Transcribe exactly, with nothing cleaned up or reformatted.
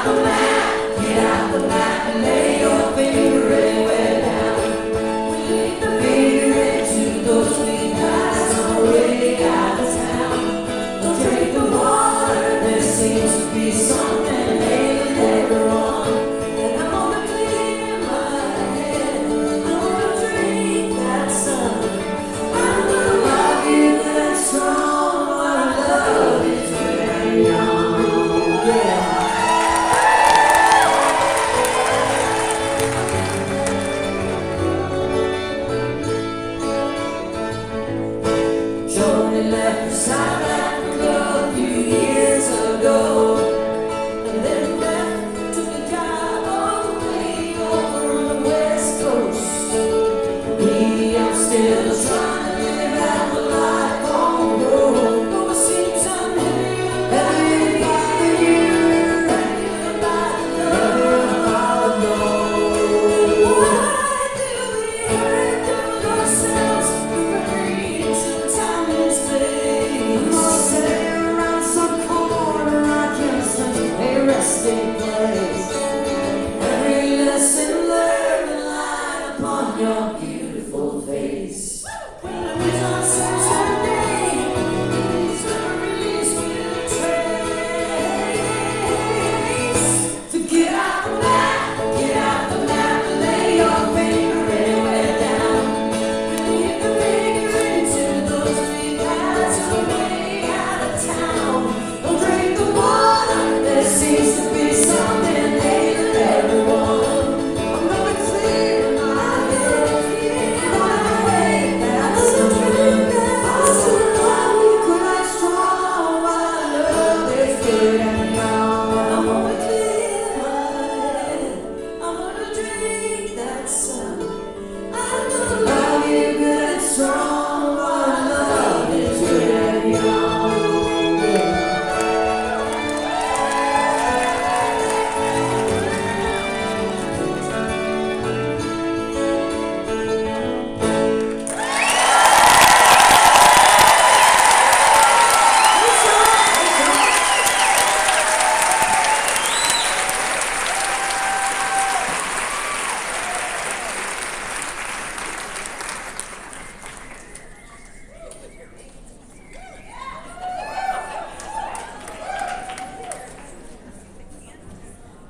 Left beside that club a few years ago, and then left to the job all the way over on the West Coast. Me, I'm still trying to live out the life on the road. Though it seems I'm heavy by the year, heavy by the love. Why do we hurt ourselves? Afraid to time and space. Say around some corner I can sense a resting place.